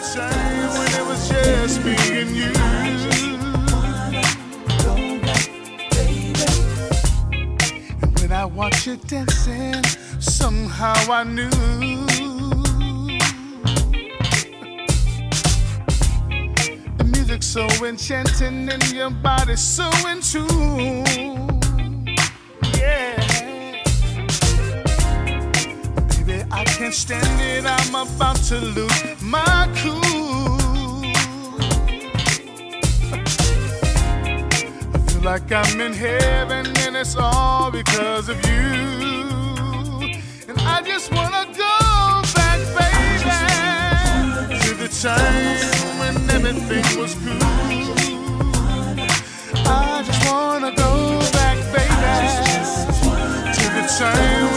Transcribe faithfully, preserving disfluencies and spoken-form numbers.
time when it was just me and you. And when I watch you dancing, somehow I knew the music so enchanting and your body so in tune. Yeah. I can't stand it, I'm about to lose my cool. I feel like I'm in heaven and it's all because of you. And I just wanna go back, baby, to the time when everything was cool. I just wanna go back, baby, to the time